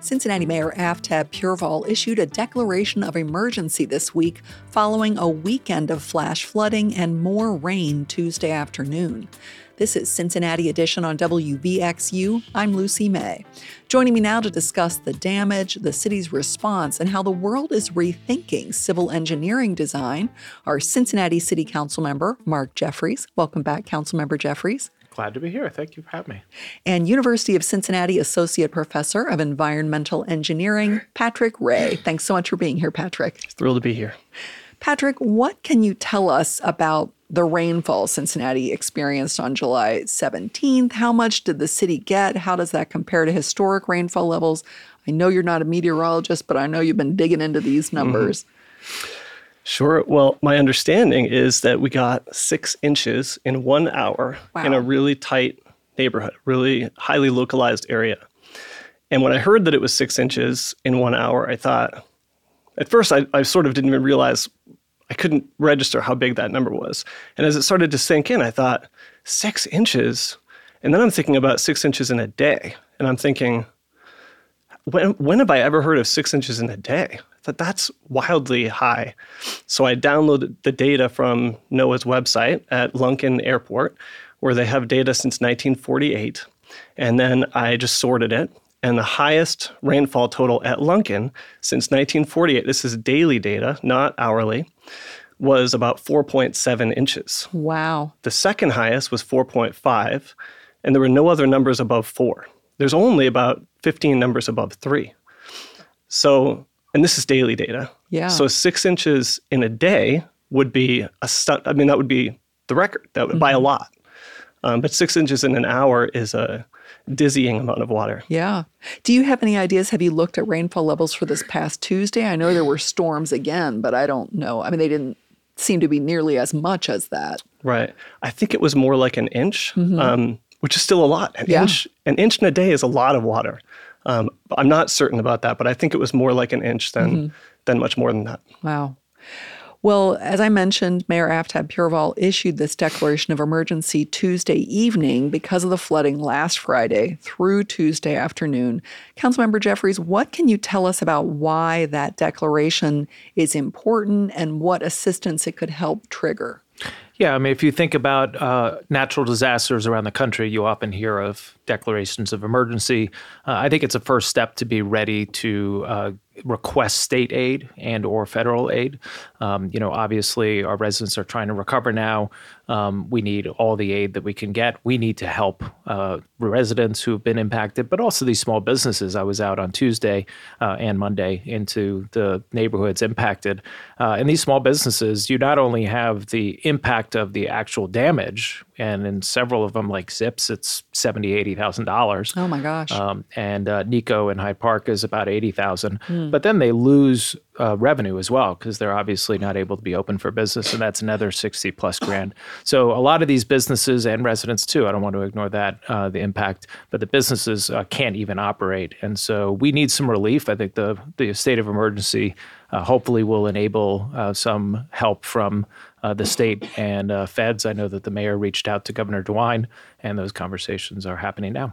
Cincinnati Mayor Aftab Pureval issued a declaration of emergency this week following a weekend of flash flooding and more rain Tuesday afternoon. This is Cincinnati Edition on WVXU. I'm Lucy May. Joining me now to discuss the damage, the city's response, and how the world is rethinking civil engineering design are Cincinnati City Council member Mark Jeffries. Welcome back, Councilmember Jeffries. Glad to be here. Thank you for having me. And University of Cincinnati Associate Professor of Environmental Engineering, Patrick Ray. Thanks so much for being here, Patrick. Thrilled to be here. Patrick, what can you tell us about the rainfall Cincinnati experienced on July 17th? How much did the city get? How does that compare to historic rainfall levels? I know you're not a meteorologist, but I know you've been digging into these numbers. Sure. Well, my understanding is that we got 6 inches in 1 hour in a really tight neighborhood, really highly localized area. And when I heard that it was 6 inches in 1 hour, I thought, at first I sort of didn't even realize, I couldn't register how big that number was. And as it started to sink in, I thought, 6 inches? And then I'm thinking about 6 inches in a day. And I'm thinking, when have I ever heard of 6 inches in a day? That's wildly high. So I downloaded the data from NOAA's website at Lunken Airport, where they have data since 1948. And then I just sorted it. And the highest rainfall total at Lunken since 1948, this is daily data, not hourly, was about 4.7 inches. Wow. The second highest was 4.5, and there were no other numbers above 4. There's only about 15 numbers above 3. So, and this is daily data. Yeah. So 6 inches in a day would be that would be the record. That would by a lot. But 6 inches in an hour is a dizzying amount of water. Yeah. Do you have any ideas? Have you looked at rainfall levels for this past Tuesday? I know there were storms again, but I don't know. I mean, they didn't seem to be nearly as much as that. Right. I think it was more like an inch, which is still a lot. An inch in a day is a lot of water. I'm not certain about that, but I think it was more like an inch than much more than that. Wow. Well, as I mentioned, Mayor Aftab Pureval issued this declaration of emergency Tuesday evening because of the flooding last Friday through Tuesday afternoon. Councilmember Jeffries, what can you tell us about why that declaration is important and what assistance it could help trigger? Yeah, I mean, if you think about natural disasters around the country, you often hear of declarations of emergency. I think it's a first step to be ready to request state aid and or federal aid. Obviously, our residents are trying to recover now. We need all the aid that we can get. We need to help residents who have been impacted, but also these small businesses. I was out on Tuesday and Monday into the neighborhoods impacted. And these small businesses, you not only have the impact of the actual damage, and in several of them, like Zips, it's $70,000, $80,000. Oh my gosh! And Nico in Hyde Park is about $80,000. But then they lose revenue as well because they're obviously not able to be open for business, and that's another $60+ grand. So a lot of these businesses and residents too, I don't want to ignore that, the impact, but the businesses can't even operate. And so we need some relief. I think the state of emergency hopefully will enable some help from the state and feds. I know that the mayor reached out to Governor DeWine, and those conversations are happening now.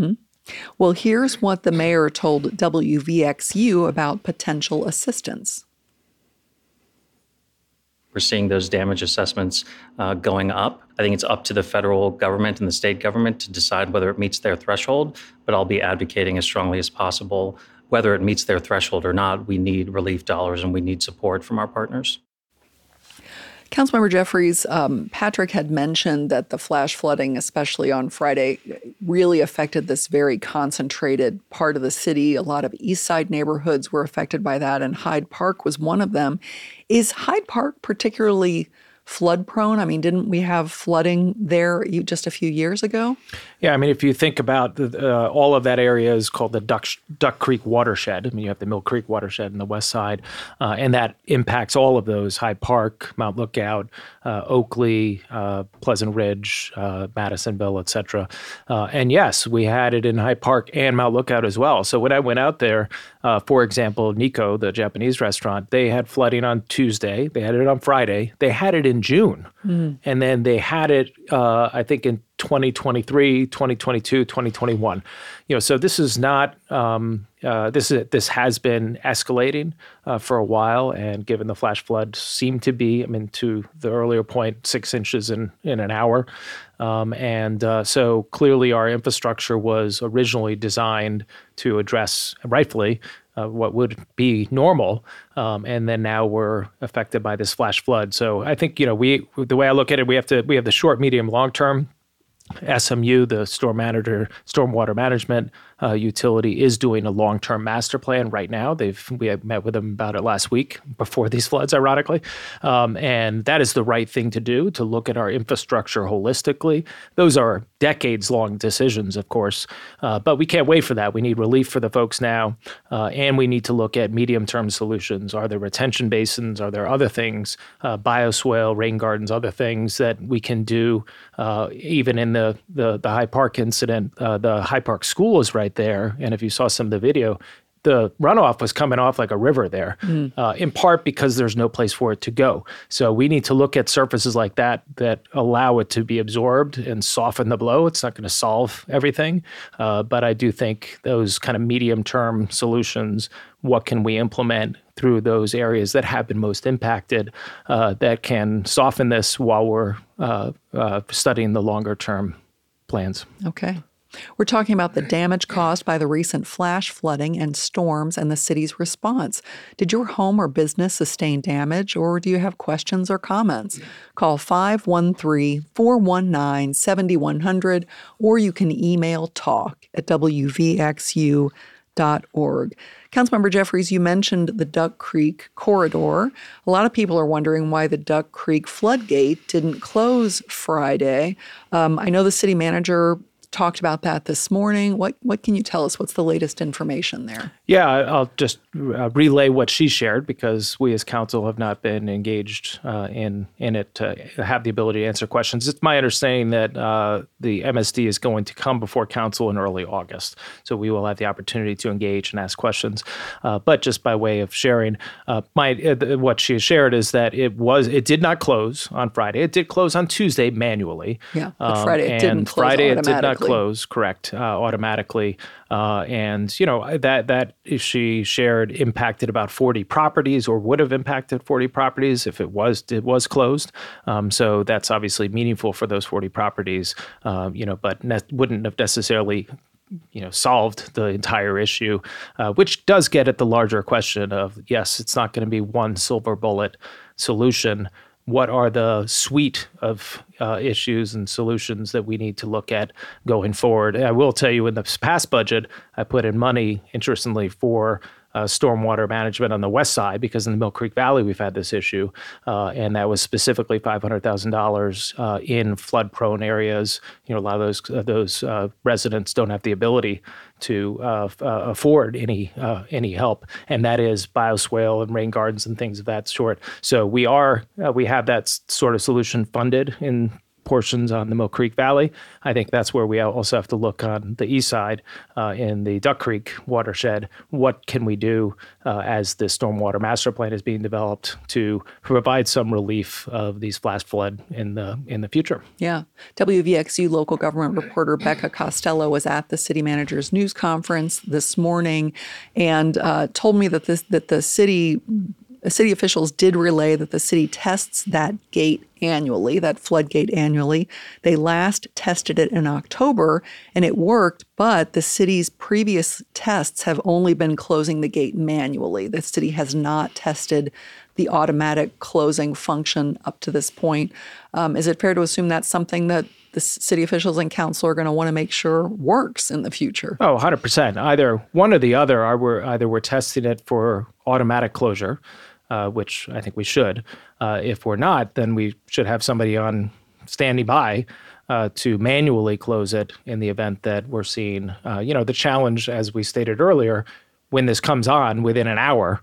Well, here's what the mayor told WVXU about potential assistance. We're seeing those damage assessments going up. I think it's up to the federal government and the state government to decide whether it meets their threshold, but I'll be advocating as strongly as possible. Whether it meets their threshold or not, we need relief dollars and we need support from our partners. Councilmember Jeffries, Patrick had mentioned that the flash flooding, especially on Friday, really affected this very concentrated part of the city. A lot of East Side neighborhoods were affected by that, and Hyde Park was one of them. Is Hyde Park particularly flood prone? I mean, didn't we have flooding there just a few years ago? Yeah, I mean, if you think about all of that area is called the Duck Creek watershed. I mean, you have the Mill Creek watershed in the west side, and that impacts all of those: Hyde Park, Mount Lookout, Oakley, Pleasant Ridge, Madisonville, et cetera. And yes, we had it in Hyde Park and Mount Lookout as well. So when I went out there, for example, Nico, the Japanese restaurant, they had flooding on Tuesday. They had it on Friday. They had it in in June. And then they had it, I think, in 2023, 2022, 2021. So this is not, this has been escalating for a while. And given the flash flood seemed to be, to the earlier point, 6 inches in an hour. So clearly our infrastructure was originally designed to address, rightfully, what would be normal, and then now we're affected by this flash flood. So I think the way I look at it, we have the short, medium, long term. SMU, the stormwater management utility, is doing a long-term master plan right now. We have met with them about it last week before these floods, ironically, and that is the right thing to do, to look at our infrastructure holistically. Those are decades-long decisions, of course, but we can't wait for that. We need relief for the folks now, and we need to look at medium-term solutions. Are there retention basins? Are there other things, bioswale, rain gardens, other things that we can do, even in the High Park incident? The High Park School is right there. And if you saw some of the video, the runoff was coming off like a river there, in part because there's no place for it to go. So we need to look at surfaces like that allow it to be absorbed and soften the blow. It's not going to solve everything. But I do think those kind of medium-term solutions, what can we implement through those areas that have been most impacted, that can soften this while we're studying the longer-term plans. Okay. We're talking about the damage caused by the recent flash flooding and storms and the city's response. Did your home or business sustain damage, or do you have questions or comments? Call 513-419-7100, or you can email talk@wvxu.org. Councilmember Jeffries, you mentioned the Duck Creek corridor. A lot of people are wondering why the Duck Creek floodgate didn't close Friday. I know the city manager talked about that this morning. What can you tell us? What's the latest information there? Yeah, I'll just relay what she shared, because we as council have not been engaged in it to have the ability to answer questions. It's my understanding that the MSD is going to come before council in early August, so we will have the opportunity to engage and ask questions. But just by way of sharing, what she has shared is that it did not close on Friday. It did close on Tuesday manually. Yeah, but Friday it didn't close Friday automatically. It did not close, correct, automatically. And that she shared impacted about 40 properties, or would have impacted 40 properties if it was closed. So that's obviously meaningful for those 40 properties, but wouldn't have necessarily solved the entire issue, which does get at the larger question of, yes, it's not going to be one silver bullet solution. What are the suite of issues and solutions that we need to look at going forward? I will tell you, in the past budget, I put in money, interestingly, for stormwater management on the west side, because in the Mill Creek Valley we've had this issue, and that was specifically $500,000 in flood-prone areas. A lot of those residents don't have the ability to afford any help, and that is bioswale and rain gardens and things of that sort. So we have that sort of solution funded in portions on the Mill Creek Valley. I think that's where we also have to look on the east side in the Duck Creek watershed. What can we do as the stormwater master plan is being developed to provide some relief of these flash flood in the future? Yeah. WVXU local government reporter Becca Costello was at the city manager's news conference this morning and told me that the city officials did relay that the city tests that floodgate annually. They last tested it in October, and it worked, but the city's previous tests have only been closing the gate manually. The city has not tested the automatic closing function up to this point. Is it fair to assume that's something that the city officials and council are going to want to make sure works in the future? Oh, 100%. Either one or the other. Either we're testing it for automatic closure, which I think we should. If we're not, then we should have somebody on standing by to manually close it in the event that we're seeing, the challenge, as we stated earlier, when this comes on within an hour,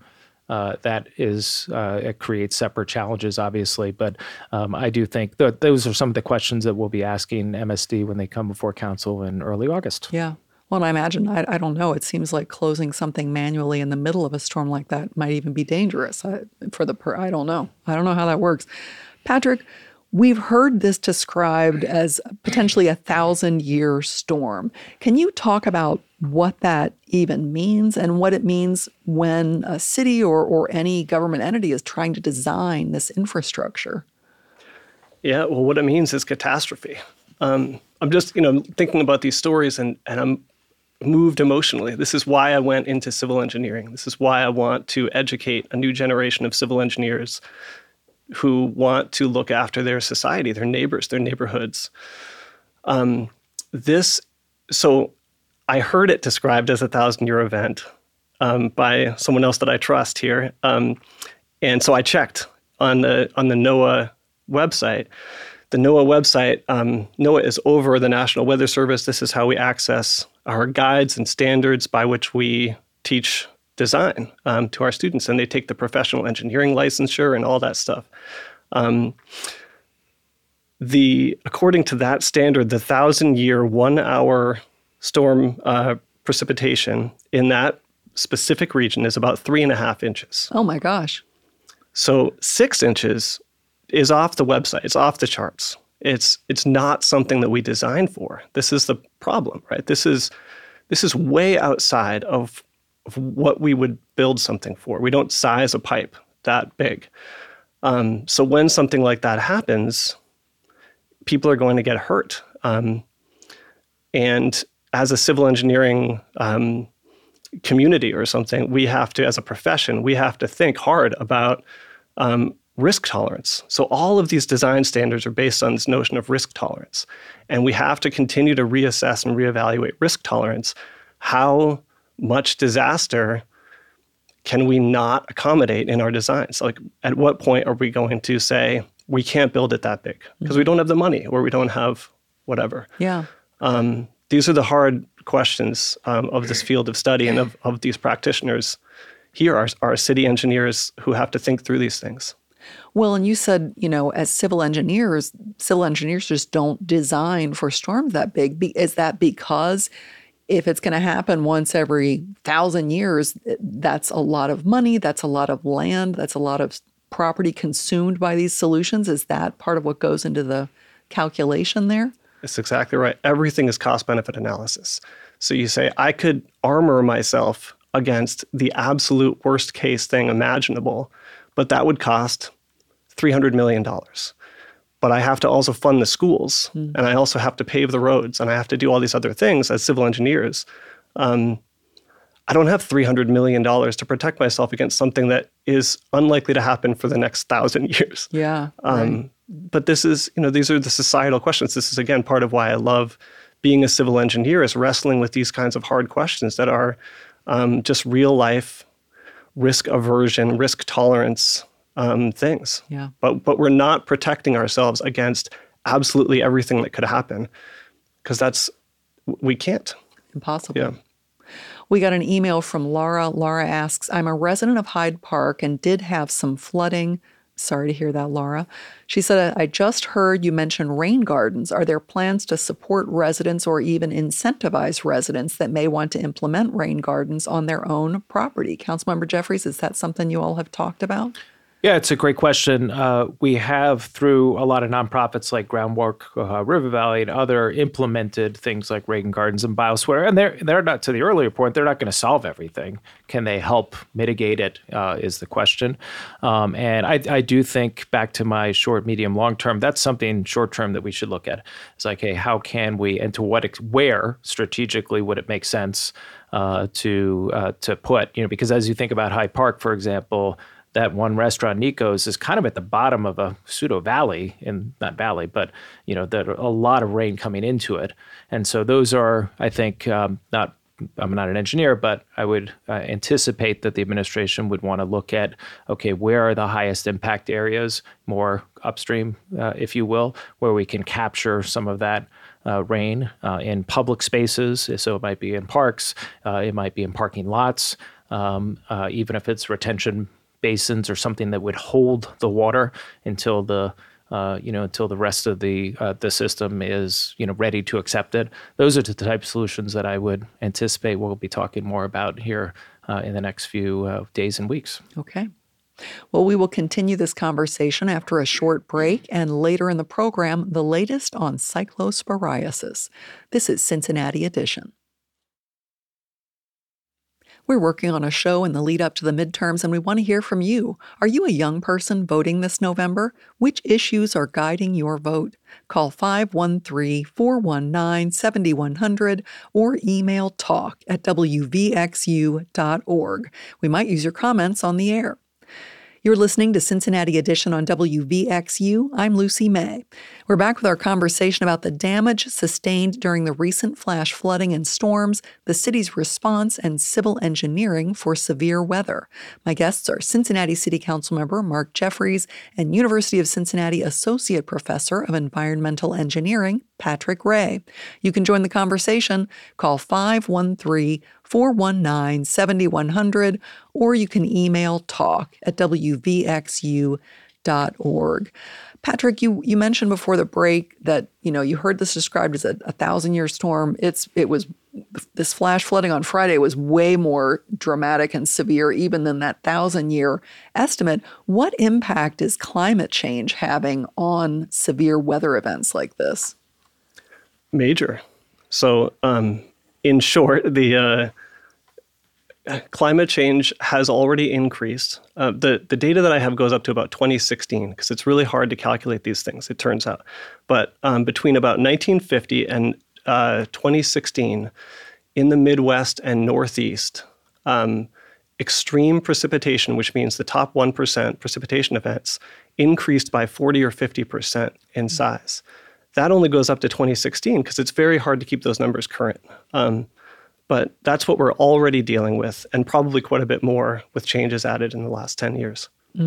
it creates separate challenges, obviously. But I do think those are some of the questions that we'll be asking MSD when they come before council in early August. Yeah. Well, I imagine, I don't know, it seems like closing something manually in the middle of a storm like that might even be dangerous I don't know. I don't know how that works. Patrick, we've heard this described as potentially a 1,000-year storm. Can you talk about what that even means and what it means when a city or any government entity is trying to design this infrastructure? Yeah, well, what it means is catastrophe. I'm just, thinking about these stories and I'm moved emotionally. This is why I went into civil engineering. This is why I want to educate a new generation of civil engineers who want to look after their society, their neighbors, their neighborhoods. So I heard it described as a 1,000-year event by someone else that I trust here. And so I checked on the NOAA website. The NOAA website, NOAA is over the National Weather Service. This is how we access our guides and standards by which we teach design to our students, and they take the professional engineering licensure and all that stuff. According to that standard, the 1,000-year 1-hour storm precipitation in that specific region is about 3.5 inches. Oh my gosh. So 6 inches is off the website. It's off the charts. It's not something that we designed for. This is the problem, right? This is way outside of what we would build something for. We don't size a pipe that big. So when something like that happens, people are going to get hurt. And as a civil engineering community or something, we have to, as a profession, we have to think hard about risk tolerance. So all of these design standards are based on this notion of risk tolerance. And we have to continue to reassess and reevaluate risk tolerance. How much disaster can we not accommodate in our designs? Like, at what point are we going to say, we can't build it that big because we don't have the money or we don't have whatever? Yeah. These are the hard questions of this field of study and of these practitioners. Here are city engineers who have to think through these things. Well, and you said, as civil engineers just don't design for storms that big. Is that because if it's going to happen once every 1,000 years, that's a lot of money, that's a lot of land, that's a lot of property consumed by these solutions? Is that part of what goes into the calculation there? That's exactly right. Everything is cost-benefit analysis. So you say, I could armor myself against the absolute worst case thing imaginable, but that would cost $300 million. But I have to also fund the schools, and I also have to pave the roads, and I have to do all these other things as civil engineers. I don't have $300 million to protect myself against something that is unlikely to happen for the next 1,000 years. Yeah. Right. But this is, these are the societal questions. This is, again, part of why I love being a civil engineer, is wrestling with these kinds of hard questions that are just real life risk aversion, risk tolerance things. Yeah. But we're not protecting ourselves against absolutely everything that could happen, because we can't. Impossible. Yeah. We got an email from Laura. Laura asks, I'm a resident of Hyde Park and did have some flooding. Sorry to hear that, Laura. She said, I just heard you mention rain gardens. Are there plans to support residents or even incentivize residents that may want to implement rain gardens on their own property? Councilmember Jeffries, is that something you all have talked about? Yeah, it's a great question. We have, through a lot of nonprofits like Groundwork, River Valley, and other, implemented things like rain gardens and bioswale. And they're not, to the earlier point, they're not going to solve everything. Can they help mitigate it is the question. And I do think, back to my short, medium, long term, that's something short term that we should look at. It's like, hey, how can we, and to where strategically would it make sense to put, because as you think about Hyde Park, for example, that one restaurant, Nico's, is kind of at the bottom of a pseudo valley, not valley, but there are a lot of rain coming into it. And so those are, I think, I'm not an engineer, but I would anticipate that the administration would want to look at, okay, where are the highest impact areas, more upstream, if you will, where we can capture some of that rain in public spaces. So it might be in parks, it might be in parking lots, even if it's retention basins or something that would hold the water until the until the rest of the system is, ready to accept it. Those are the type of solutions that I would anticipate we'll be talking more about here in the next few days and weeks. Okay. Well, we will continue this conversation after a short break, and later in the program, the latest on cyclosporiasis. This is Cincinnati Edition. We're working on a show in the lead up to the midterms, and we want to hear from you. Are you a young person voting this November? Which issues are guiding your vote? Call 513-419-7100 or email talk@wvxu.org. We might use your comments on the air. You're listening to Cincinnati Edition on WVXU. I'm Lucy May. We're back with our conversation about the damage sustained during the recent flash flooding and storms, the city's response, and civil engineering for severe weather. My guests are Cincinnati City Council member Mark Jeffries and University of Cincinnati Associate Professor of Environmental Engineering, Patrick Ray. You can join the conversation. Call 513-419-7100, or you can email talk@wvxu.org. Patrick, you mentioned before the break that, you heard this described as a 1,000-year storm. This flash flooding on Friday was way more dramatic and severe even than that 1,000-year estimate. What impact is climate change having on severe weather events like this? Major. So, in short, the climate change has already increased. The data that I have goes up to about 2016 because it's really hard to calculate these things, it turns out. But between about 1950 and 2016, in the Midwest and Northeast, extreme precipitation, which means the top 1% precipitation events, increased by 40 or 50% in size. That only goes up to 2016 because it's very hard to keep those numbers current. But that's what we're already dealing with, and probably quite a bit more with changes added in the last 10 years.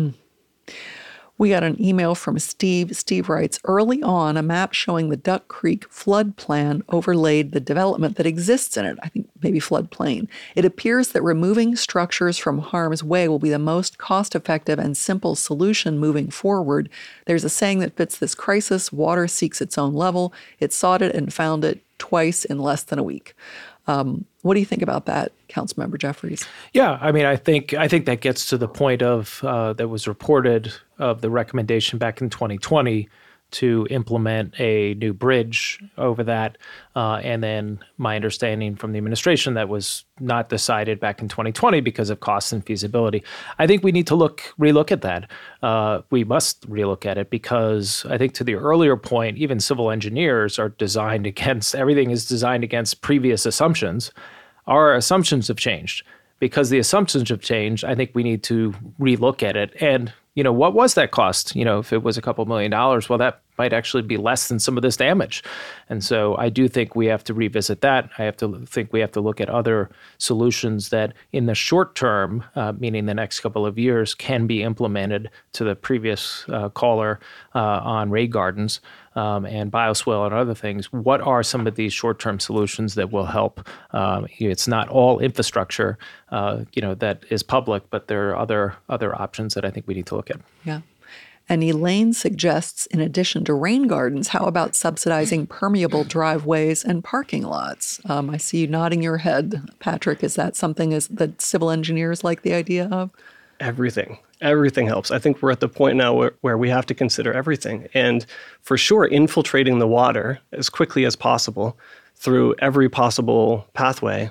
We got an email from Steve. Steve writes, early on, a map showing the Duck Creek flood plan overlaid the development that exists in it, I think maybe floodplain. It appears that removing structures from harm's way will be the most cost-effective and simple solution moving forward. There's a saying that fits this crisis: water seeks its own level. It sought it and found it twice in less than a week. What do you think about that, Councilmember Jeffries? Yeah, I think that gets to the point of that was reported of the recommendation back in 2020 to implement a new bridge over that. And then my understanding from the administration that was not decided back in 2020 because of cost and feasibility. I think we need to relook at that. We must relook at it because I think to the earlier point, even civil engineers are everything is designed against previous assumptions. Our assumptions have changed. Because the assumptions have changed, I think we need to relook at it. And, what was that cost? If it was a couple $1 million, well, that might actually be less than some of this damage. And so I do think we have to revisit that. I think we have to look at other solutions that in the short term, meaning the next couple of years, can be implemented to the previous caller on rain gardens and bioswale and other things. What are some of these short-term solutions that will help? It's not all infrastructure, that is public, but there are other options that I think we need to look at. Yeah. And Elaine suggests, in addition to rain gardens, how about subsidizing permeable driveways and parking lots? I see you nodding your head, Patrick. Is that something that civil engineers like the idea of? Everything helps. I think we're at the point now where we have to consider everything. And for sure, infiltrating the water as quickly as possible through every possible pathway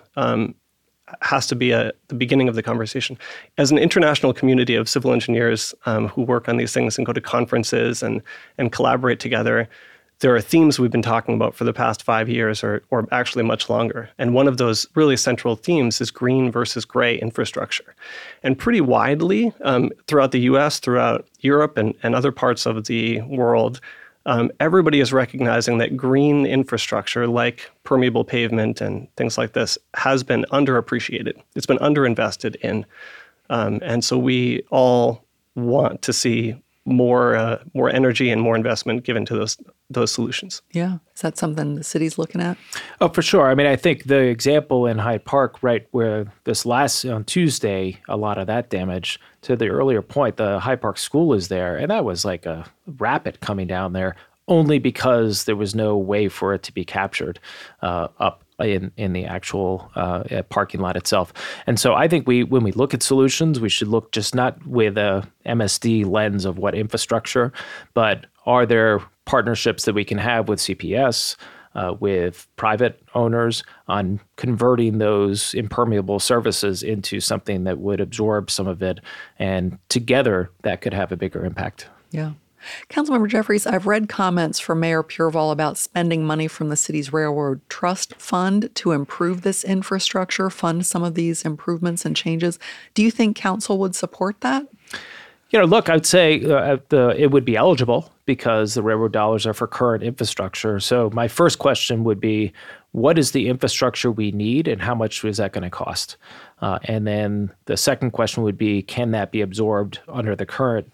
has to be the beginning of the conversation. As an international community of civil engineers who work on these things and go to conferences and collaborate together, there are themes we've been talking about for the past 5 years or actually much longer. And one of those really central themes is green versus gray infrastructure. And pretty widely throughout the US, throughout Europe and other parts of the world, everybody is recognizing that green infrastructure like permeable pavement and things like this has been underappreciated. It's been underinvested in. And so we all want to see more energy and more investment given to those solutions. Yeah. Is that something the city's looking at? Oh, for sure. I mean, I think the example in Hyde Park, right, where on Tuesday, a lot of that damage, to the earlier point, the Hyde Park School is there, and that was like a rapid coming down there only because there was no way for it to be captured up in the actual parking lot itself. And so I think when we look at solutions, we should look just not with a MSD lens of what infrastructure, but are there partnerships that we can have with CPS, with private owners on converting those impermeable surfaces into something that would absorb some of it, and together that could have a bigger impact. Yeah. Councilmember Jeffries, I've read comments from Mayor Pureval about spending money from the city's Railroad Trust Fund to improve this infrastructure, fund some of these improvements and changes. Do you think council would support that? Look, I'd say it would be eligible because the railroad dollars are for current infrastructure. So my first question would be, what is the infrastructure we need and how much is that going to cost? And then the second question would be, can that be absorbed under the current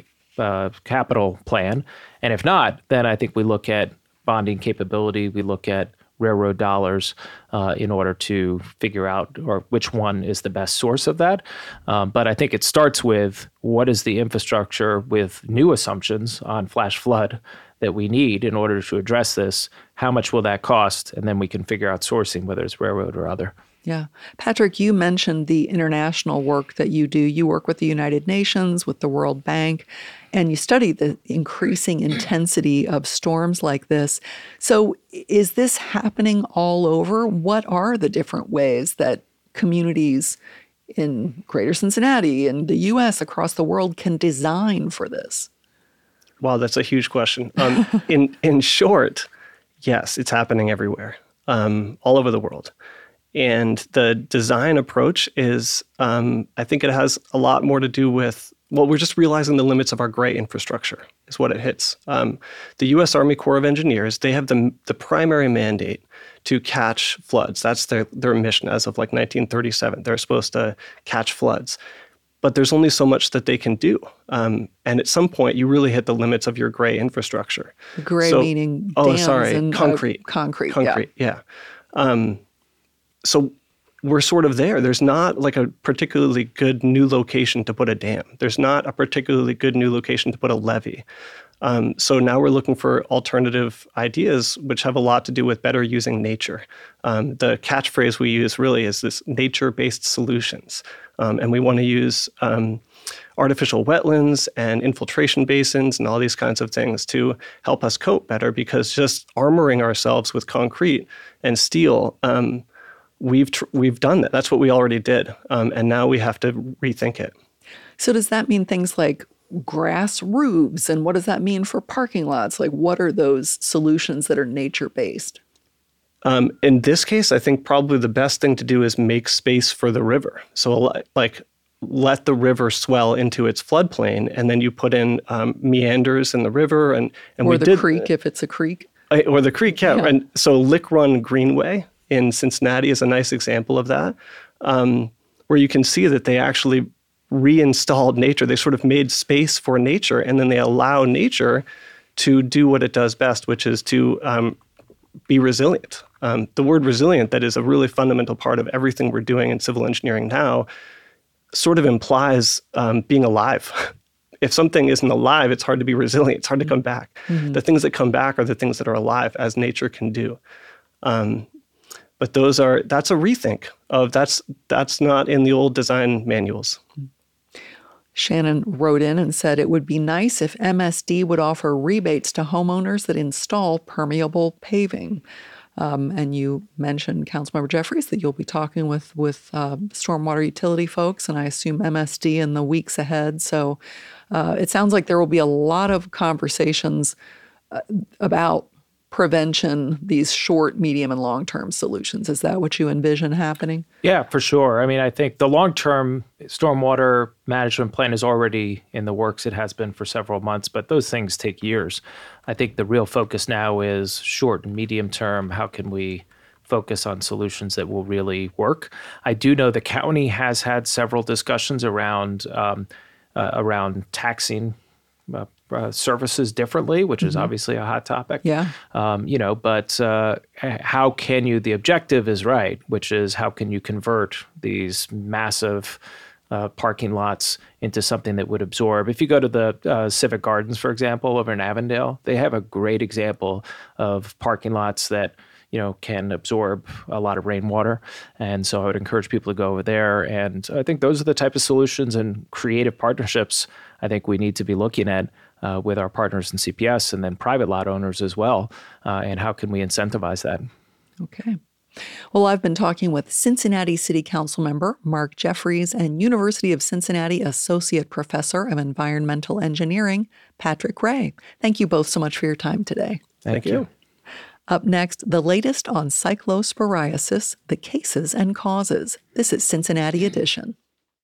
capital plan? And if not, then I think we look at bonding capability, we look at railroad dollars in order to figure out or which one is the best source of that. But I think it starts with what is the infrastructure with new assumptions on flash flood that we need in order to address this? How much will that cost? And then we can figure out sourcing, whether it's railroad or other. Yeah. Patrick, you mentioned the international work that you do. You work with the United Nations, with the World Bank, and you study the increasing intensity of storms like this. So is this happening all over? What are the different ways that communities in Greater Cincinnati and the U.S. across the world can design for this? Wow, that's a huge question. In short, yes, it's happening everywhere, all over the world. And the design approach is, I think it has a lot more to do with, we're just realizing the limits of our gray infrastructure is what it hits. The U.S. Army Corps of Engineers, they have the primary mandate to catch floods. That's their mission as of like 1937. They're supposed to catch floods. But there's only so much that they can do. And at some point, you really hit the limits of your gray infrastructure. Gray meaning dams and concrete. Concrete, yeah. So we're sort of there. There's not like a particularly good new location to put a dam. There's not a particularly good new location to put a levee. So now we're looking for alternative ideas, which have a lot to do with better using nature. The catchphrase we use really is this nature-based solutions. And we want to use artificial wetlands and infiltration basins and all these kinds of things to help us cope better, because just armoring ourselves with concrete and steel, we've done that. That's what we already did. And now we have to rethink it. So does that mean things like grass roofs? And what does that mean for parking lots? Like, what are those solutions that are nature-based? In this case, I think probably the best thing to do is make space for the river. So like let the river swell into its floodplain, and then you put in meanders in the river. And or the creek, if it's a creek. Or the creek, yeah. And so Lick Run Greenway in Cincinnati is a nice example of that, where you can see that they actually reinstalled nature. They sort of made space for nature, and then they allow nature to do what it does best, which is to be resilient. The word resilient, that is a really fundamental part of everything we're doing in civil engineering now, sort of implies being alive. If something isn't alive, it's hard to be resilient. It's hard to come back. Mm-hmm. The things that come back are the things that are alive, as nature can do. But that's a rethink of that's not in the old design manuals. Shannon wrote in and said it would be nice if MSD would offer rebates to homeowners that install permeable paving. And you mentioned, Councilmember Jeffries, that you'll be talking with stormwater utility folks, and I assume MSD in the weeks ahead. So it sounds like there will be a lot of conversations about prevention, these short, medium, and long-term solutions. Is that what you envision happening? Yeah, for sure. I mean, I think the long-term stormwater management plan is already in the works. It has been for several months, but those things take years. I think the real focus now is short and medium term. How can we focus on solutions that will really work? I do know the county has had several discussions around taxing services differently, which is obviously a hot topic. Yeah. But how can you, the objective is right, which is how can you convert these massive parking lots into something that would absorb. If you go to the Civic Gardens, for example, over in Avondale, they have a great example of parking lots that can absorb a lot of rainwater. And so I would encourage people to go over there. And I think those are the type of solutions and creative partnerships I think we need to be looking at with our partners in CPS and then private lot owners as well. And how can we incentivize that? Okay. Well, I've been talking with Cincinnati City Council member Mark Jeffries and University of Cincinnati Associate Professor of Environmental Engineering, Patrick Ray. Thank you both so much for your time today. Thank you. Up next, the latest on cyclosporiasis, the cases and causes. This is Cincinnati Edition.